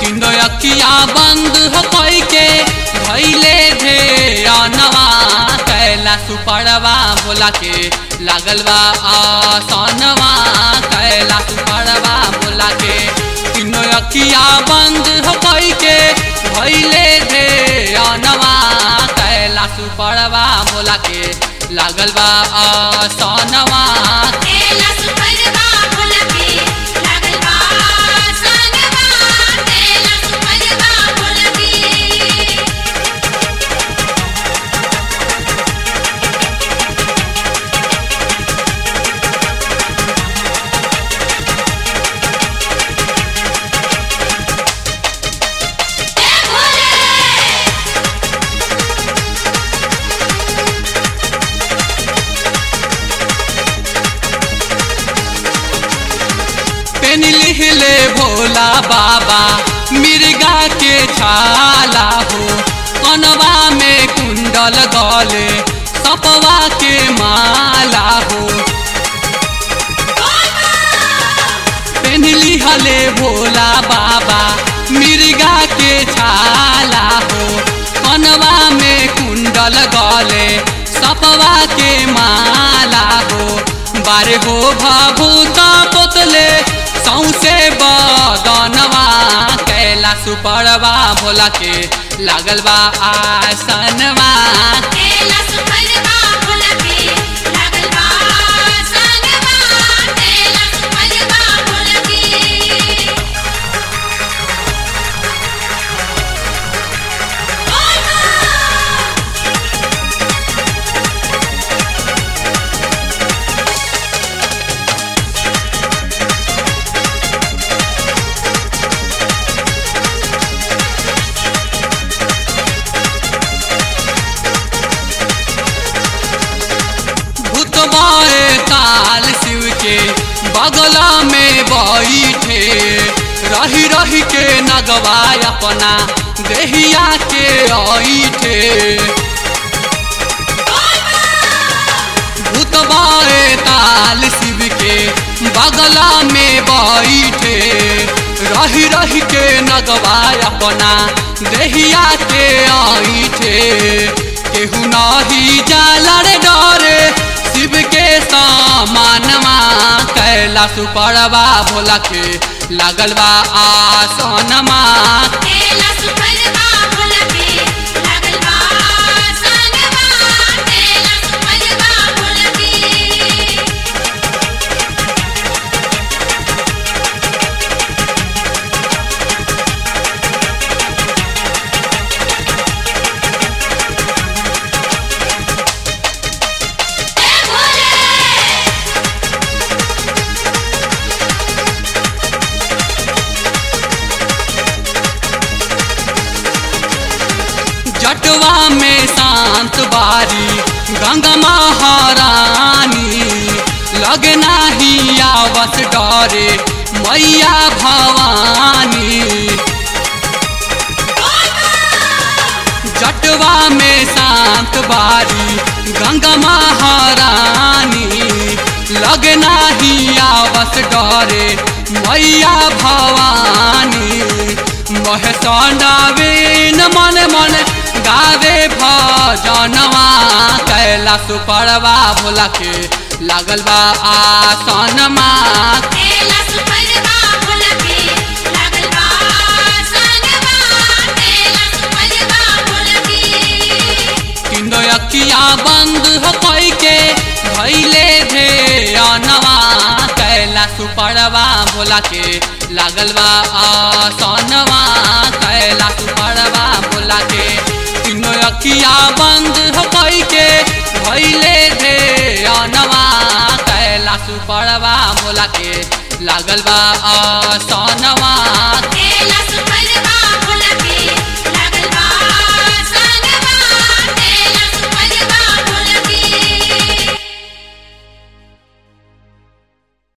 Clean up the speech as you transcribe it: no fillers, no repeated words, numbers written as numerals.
तीनों अखिया बंद हो कोई के धैले ध्यानवा कैलाश पड़वा भोला के लागल बा आसनवा कैलाश पड़वा भोला के तीनों अखिया बंद हो कोई के धैले ध्यानवा कैलाश पड़वा भोला के लागल बा आसनवा कैलाश पड़वा भोला के लागल बा आसनवा कैलाश पड़वा भोला के पेन लिहले भोला बाबा मिर्गा के छाला हो कनवा में कुंडल गले सपवा के माला हो पेन लिहले भोला बाबा मिर्गा के छाला हो कनवा में कुंडल गले सपवा के माला हो बारे हो भभूता पोतले सौसे बदनवा कैलाश पड़वा भोला के लागल बा आसनवा कैलाश पड़वा भोला के लागल बा आसनवा कैलाश पड़वा भोला के भूतबाए काल शिव के बगला में बैठे रही रही के नगवा अपना देहिया के ऐठे भूतबाए काल शिव के बगला में बैठे रही रही के नगवा अपना देहिया के ऐठे केहू नहीं जाला रे डरे शिव के सामानवा कैलाश पड़वा भोला के लागल बा आसनमा कैलाश पड़वा भोला के लागल बा आसनवा कैलाश पड़वा भोला के जटवा में शांत बारी गंगा महारानी लगे नाही आवस डरे मैया भवानी जटवा में शांत बारी गंगा महारानी लगे नाही आवस डरे मैया भवानी महेशानावीन मन मन गावे भजनवा कैलाश पड़वा भोला के लागल बा आसनमा कैलाश पड़वा भोला के लागल बा आसनवा कैलाश पड़वा भोला के तीनों अखिया बंद हो कोई के धैले ध्यानवा कैलाश पड़वा भोला के लागल बा आसनवा कैलाश पड़वा भोला के तीनों अखिया बंद हो कोई के धैले ध्यानवा कैलाश पड़वा भोला के लागल बा आसनवा कैलाश